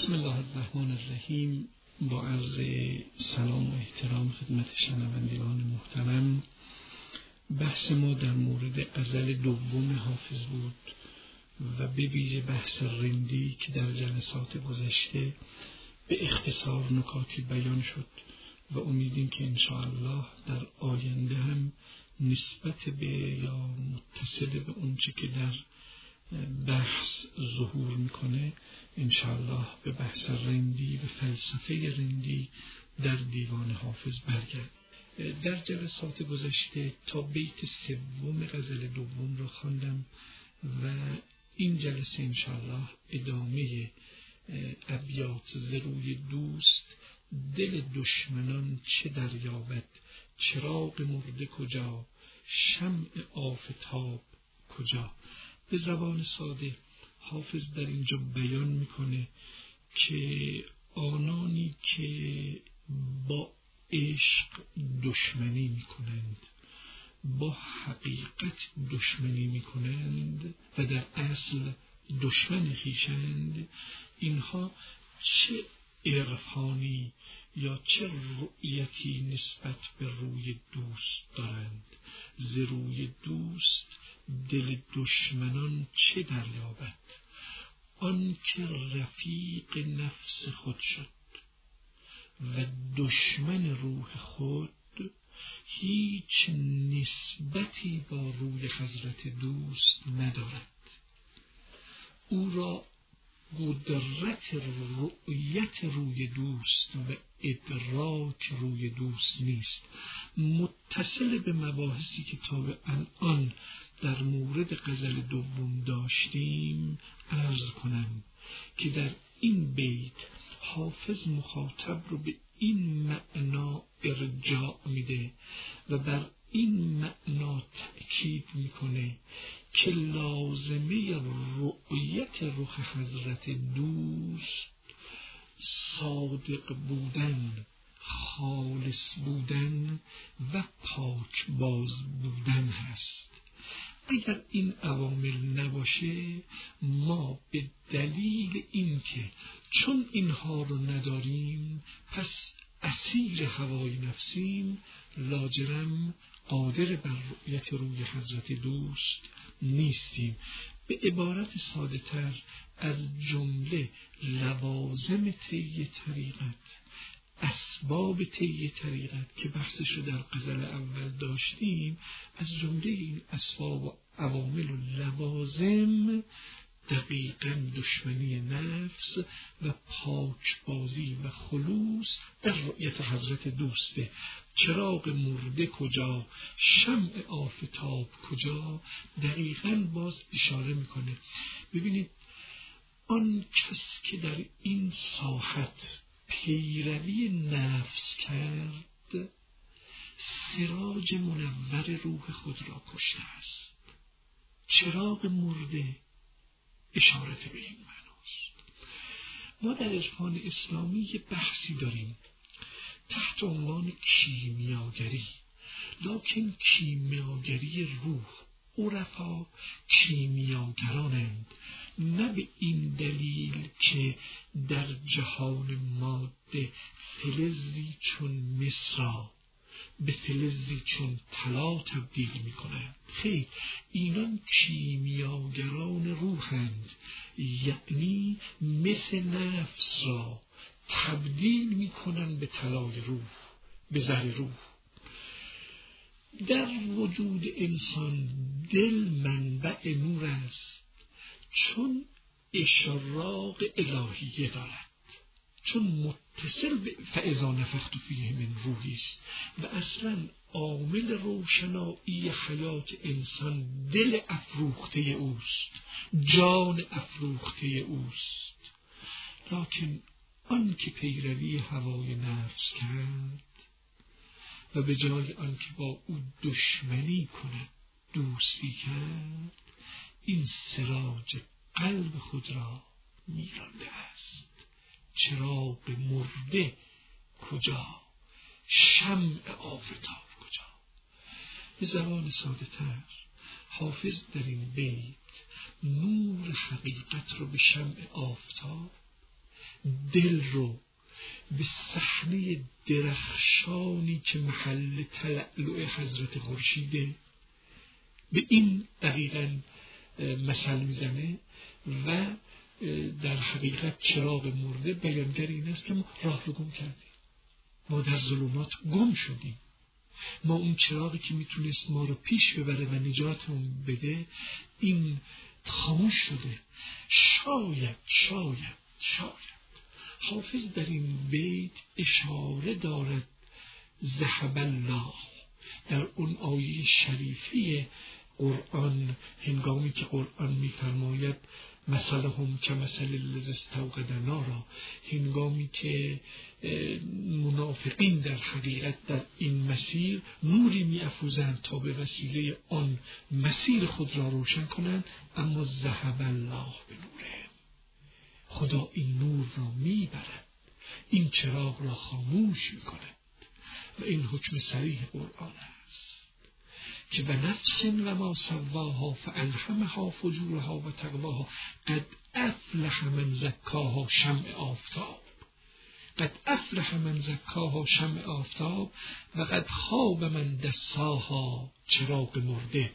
بسم الله الرحمن الرحیم. با عرض سلام و احترام خدمت شنوندگان محترم، بحث ما در مورد غزل دوم حافظ بود و به ویژه بحث رندی که در جلسات گذشته به اختصار نکاتی بیان شد و امیدیم که انشاءالله در آینده هم نسبت به یا متصل به اونچه که در بحث ظهور میکنه انشاءالله به بحث رندی و فلسفه رندی در دیوان حافظ برگرد. در جلسات گذشته تا بیت سوم غزل دوم را خواندم و این جلسه انشاءالله ادامه ابیات ز روی دوست دل دشمنان چه دریابد، چراغ مرده کجا، شمع آفتاب کجا. به زبان ساده حافظ در اینجا بیان میکنه که آنانی که با عشق دشمنی میکنند، با حقیقت دشمنی میکنند و در اصل دشمن خویشند، اینها چه عرفانی یا چه رؤیتی نسبت به روی دوست دارند. ز روی دوست دل دشمنان چه دریابد، آن که رفیق نفس خود شد و دشمن روح خود، هیچ نسبتی با روی حضرت دوست ندارد. او را قدرت رؤیت روی دوست و ادراک روی دوست نیست. متصل به مباحثی که تا به الان در مورد غزل دوم داشتیم عرض کنم که در این بیت حافظ مخاطب رو به این معنا ارجاع میده و بر این معنا تأکید میکنه که لازمه رؤیت رخ حضرت دوست صادق بودن، خالص بودن و پاک باز بودن هست. اگر این عوامل نباشه، ما به دلیل اینکه چون اینها رو نداریم پس اسیر هوای نفسیم، لاجرم قادر بر رؤیت روی حضرت دوست نیستیم. به عبارت ساده تر، از جمله لوازم طی طریقت، اسباب طی طریقت که بحثش رو در غزل اول داشتیم، از جمله این اسباب و عوامل و لوازم دقیقاً دشمنی نفس و پاکبازی و خلوص در رؤیت حضرت دوسته. چراغ مرده کجا، شمع آفتاب کجا، دقیقاً باز اشاره میکنه. ببینید آن کس که در این ساحت پیروی نفس کرد، سراج منور روح خود را کشته است. چراغ مرده اشارت به این معناست. ما در عرفان اسلامی یه بحثی داریم تحت عنوان کیمیاگری، لکن کیمیاگری روح. عرفا کیمیاگرانند، نه به این دلیل که در جهان ماده فلزی چون مصر به فلزی چون طلا تبدیل می کنند. خیر، اینان کیمیاگران روحند، یعنی مثل نفس را تبدیل می کنند به طلای روح، به زر روح. در وجود انسان دل منبع نور است، چون اشراق الهیه دارد، چون متصل به فاذا نفخت فیه من روحی است و اصلا عامل روشنایی حیات انسان دل افروخته اوست، جان افروخته اوست. لکن آن که پیروی هوای نفس کرد و به جای آن که با او دشمنی کند دوستی کرد، این سراج قلب خود را میرانده است. چراغ مرده کجا، شمع آفتاب کجا. به زبان ساده تر حافظ در این بیت نور حقیقت رو به شمع آفتاب دل رو به صحنه درخشانی که محل تلألؤ حضرت خورشیده، به این دقیقاً مثل میزنه و در حقیقت چراغ مرده بیانگر این است که ما راه رو گم کردیم، ما در ظلمات گم شدیم، ما اون چراغی که میتونست ما رو پیش ببره و نجاتمون بده این خاموش شده. شاید حافظ در این بیت اشاره دارد ذهب الله در اون آیه شریفی قرآن، هنگامی که قرآن میفرماید مثلهم کمثل الذی استوقد نارا، هنگامی که منافقین در حقیقت در این مسیر نوری می‌افروزند تا به وسیله آن مسیر خود را روشن کنند، اما ذهب الله به نوره، خدا این نور را میبرد، این چراغ را خاموش میکند. و این حکم صریح قرآن است که به نفس و ما سواها فالهمها فجورها و تقواها قد افلح من زکاها شمع آفتاب، قد افلح من زکاها شمع آفتاب و قد خاب من دساها چراغ مرده.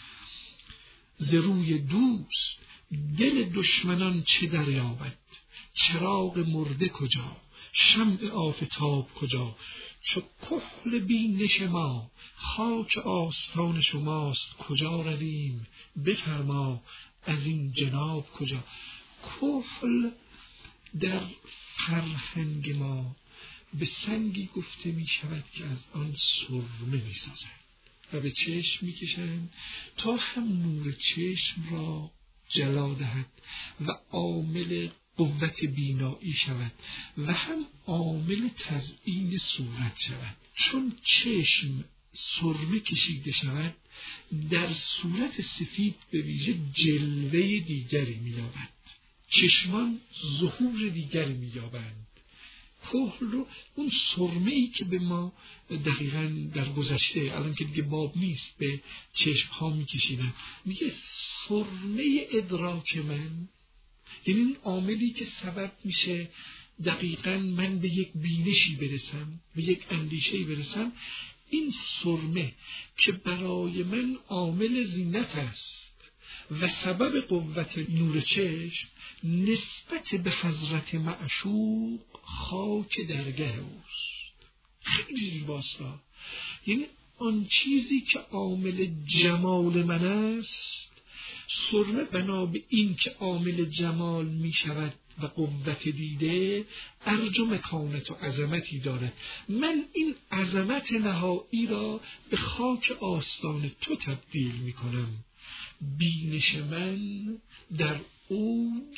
ز روی دوست دل دشمنان چه دریابد، چراغ مرده کجا، شمع آفتاب کجا. چو کحل بینش ما خاک آستان شماست، کجا رویم بفرما از این جناب کجا. کحل در فرهنگ ما به سنگی گفته می شود که از آن سرمه می سازند و به چشم می کشند تا هم نور چشم را جلا دهد و عامل قوت بینایی شود و هم عامل تزیین صورت شود. چون چشم سرمه کشیده شود در صورت سفید به ویژه جلوه دیگری می‌یابد، چشمان ظهور دیگری می‌یابند. کحل رو اون سرمه‌ای که به ما دقیقاً در گذشته الان که دیگه باب نیست به چشم‌ها می‌کشیدن، میگه سرمه ادراک من، یعنی این عاملی که سبب میشه دقیقاً من به یک بینشی برسم، به یک اندیشه‌ای برسم، این سرمه که برای من عامل زینت است و سبب قوت نور چشم، نسبت به حضرت معشوق خاک درگه اوست. خیلی زیباست. یعنی آن چیزی که عامل جمال من است، سرمه بنا به این که عامل جمال می شود و قوت دیده، ارج و مکانت و عظمتی دارد. من این عظمت نهایی را به خاک آستان تو تبدیل می کنم. بینش من در اوج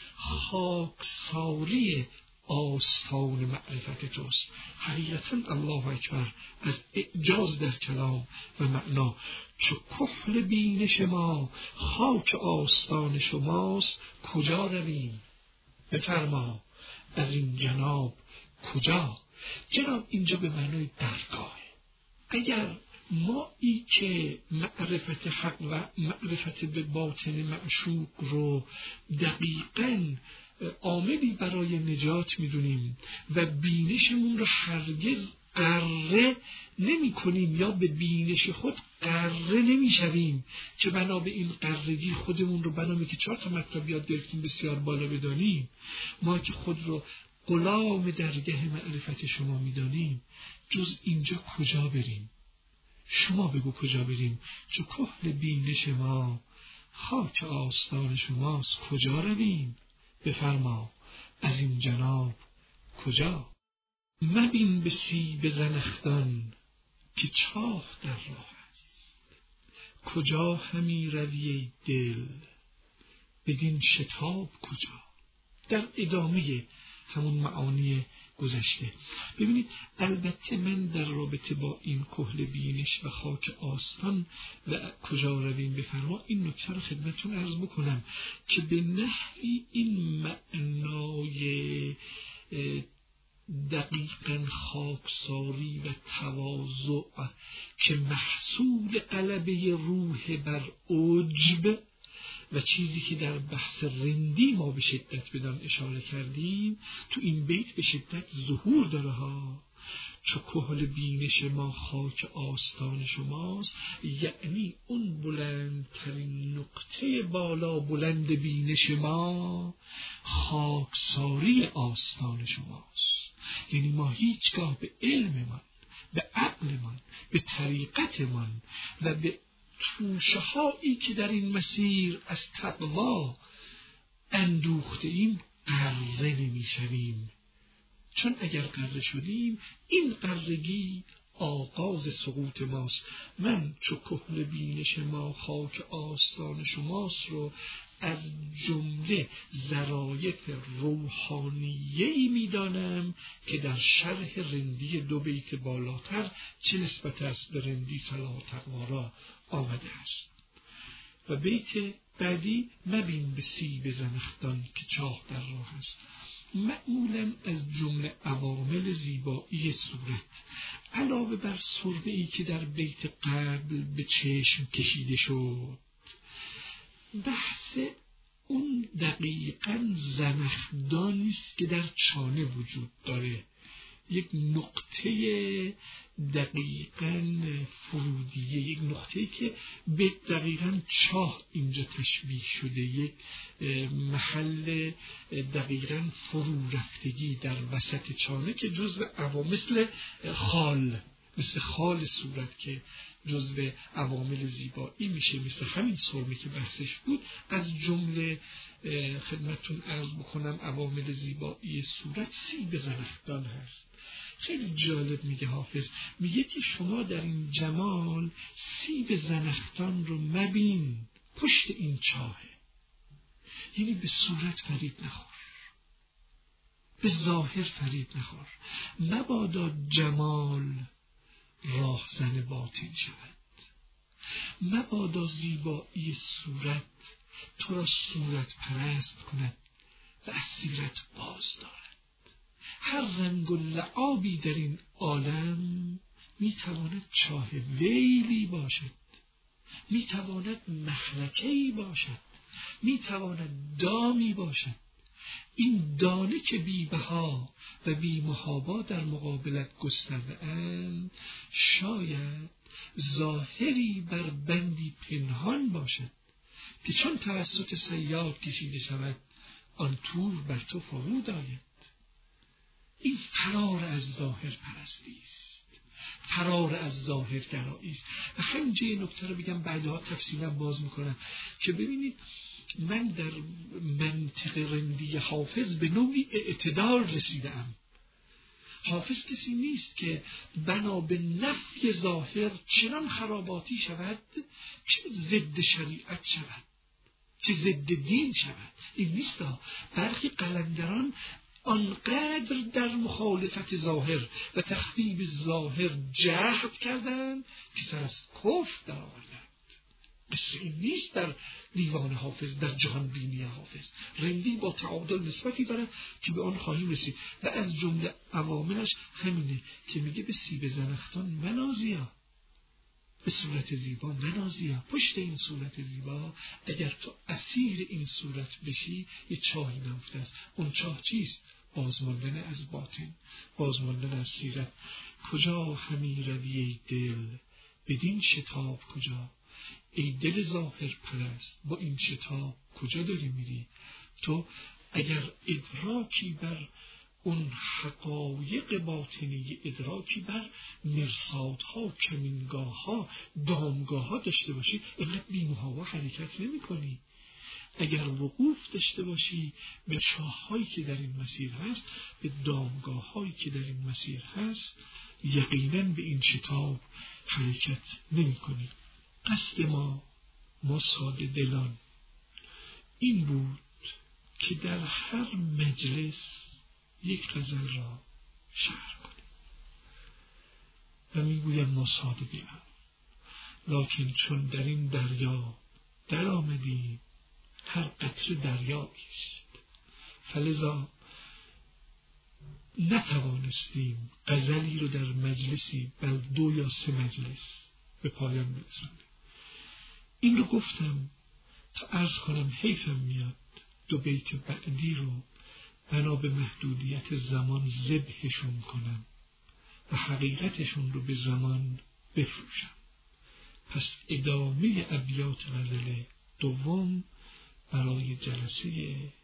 خاکساری آستان معرفت توست. حقیقتا الله اکبر از اعجاز در کلام و معنا. چو کحل بینش ما خاک آستان شماست، کجا رویم بفرما از این جناب کجا. جناب اینجا به معنای درگاه. اگر ما ای که معرفت حق و معرفت به باطن معشوق رو دقیقاً عاملی برای نجات میدونیم و بینشمون رو هرگز قره نمی کنیم یا به بینش خود قره نمی شویم که بنا به این قرگی خودمون رو بنا که 4 مطلب یاد گرفتیم بسیار بالا بدانیم، ما که خود رو غلام درگاه معرفت شما میدانیم، جز اینجا کجا بریم؟ شما بگو کجا بریم؟ چو کحل بینش ما خاک آستان شماست، کجا رویم بفرما از این جناب کجا. مبین به سیب زنخدان که چاه در راه است، کجا همی روی ای دل بدین شتاب کجا. در ادامه همون معانی گذشته ببینید، البته من در رابطه با این کحل بینش و خاک آستان و کجا رویم بفرما این نکته رو خدمتتون عرض بکنم که به نحوی این معنای دقیقاً خاکساری و تواضع که محصول غلبه روح بر عجب و چیزی که در بحث رندی ما به شدت بدان اشاره کردیم تو این بیت به شدت ظهور داره ها. چو کحل بینش ما خاک آستان شماست، یعنی اون بلندترین نقطه بالا بلند بینش ما خاکساری آستان شماست. یعنی ما هیچگاه به علممان، به عقلمان، به طریقتمان و به توشه هایی که در این مسیر از تقوا اندوخته ایم غره نمی شویم. چون اگر غره شدیم این غرگی آغاز سقوط ماست. من چو کحل بینش ما خاک آستان شماست رو از جمله ظرایف روحانیه‌ای می‌دانم که در شرح رندی 2 بیت بالاتر چه نسبت است به رندی صلاح و تقوا را آمده است. و بیت بعدی مبین به سیب زنخدان که چاه در راه است. معمولا از جمله عوامل زیبایی صورت علاوه بر سربه‌ای که در بیت قبل به چشم کشیده شد، بحث اون دقیقاً زنخدانی است که در چانه وجود داره، یک نقطه دقیقاً فرودیه، یک نقطه‌ای که به دقیقاً چاه اینجا تشبیه شده، یک محل دقیقاً فرو رفتگی در وسط چانه که جزو عوامل مثل خال صورت که جزو عوامل زیبایی میشه، مثل همین سرمه که بحثش بود. از جمله خدمتتون عرض بکنم عوامل زیبایی صورت سیب زنخدان هست. خیلی جالب میگه حافظ، میگه که شما در این جمال سیب زنخدان رو مبین پشت این چاهه. یعنی به صورت فریب نخور، به ظاهر فریب نخور، مبادا جمال راهزن باطن شود، مبادا زیبایی صورت تو را صورت پرست کند و از سیرت باز دارد. هر رنگ و لعابی در این عالم میتواند چاه ویلی باشد، میتواند مخلکه‌ای باشد، میتواند دامی باشد. این دانه که بی بها و بی محابا در مقابلت گسترده اند شاید ظاهری بر بندی پنهان باشد که چون توسط صیاد کشیده شود آن تور بر تو فرود آید. این فرار از ظاهر پرستی است، فرار از ظاهر گرایی است. و همینجا یه نکته رو بگم بعدها تفصیلا باز میکنم که ببینید من در منطق رندی حافظ به نوعی اعتدال رسیدم. حافظ کسی نیست که بنا به نفی ظاهر چنان خراباتی شود که ضد شریعت شود، که ضد دین شود. این نیست. برخی قلندران آنقدر در مخالفت ظاهر و تخریب ظاهر جهد کردند که سر از کفر در آوردند. قصه این نیست در دیوان حافظ، در جهان بینی حافظ. رندی با تعادل نسبتی داره که به آن خواهیم رسید و از جمله عواملش همینه که میگه به سیب زنخدان منازیا، به صورت زیبا منازیا. پشت این صورت زیبا اگر تو اسیر این صورت بشی یه چاهی نهفته است. اون چاه چیست؟ بازماندن از باطن، بازماندن از سیرت. کجا همی روی ای دل بدین شتاب کجا؟ ای دل ظاهر پرست با این شتاب کجا داری میری؟ تو اگر ادراکی بر اون حقایق باطنی، ادراکی بر مرصادها، کمینگاهها، دامگاهها داشته باشی اینقدر بی‌محابا حرکت نمی کنی. اگر وقوف داشته باشی به چاه‌هایی که در این مسیر هست، به دامگاه‌هایی که در این مسیر هست، یقیناً به این شتاب حرکت نمی کنی. قصد ما ساده دلان این بود که در هر مجلس یک غزل را شعر کنیم و میگویم ما ساده دلان، لکن چون در این دریا در آمدیم هر قطره دریایی است، فلذا نتوانستیم غزلی رو در مجلسی بل 2 یا 3 مجلس به پایان برسانیم. این رو گفتم تا عرض کنم حیفم میاد 2 بیت بعدی رو بنا به محدودیت زمان ذبحشون کنم و حقیقتشون رو به زمان بفروشم. پس ادامه ابیات غزل دوم برای جلسه